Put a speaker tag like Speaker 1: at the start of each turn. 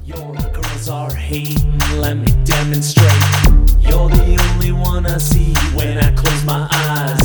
Speaker 1: Your girls are hating, let me demonstrate. You're the only one I see when I close my eyes.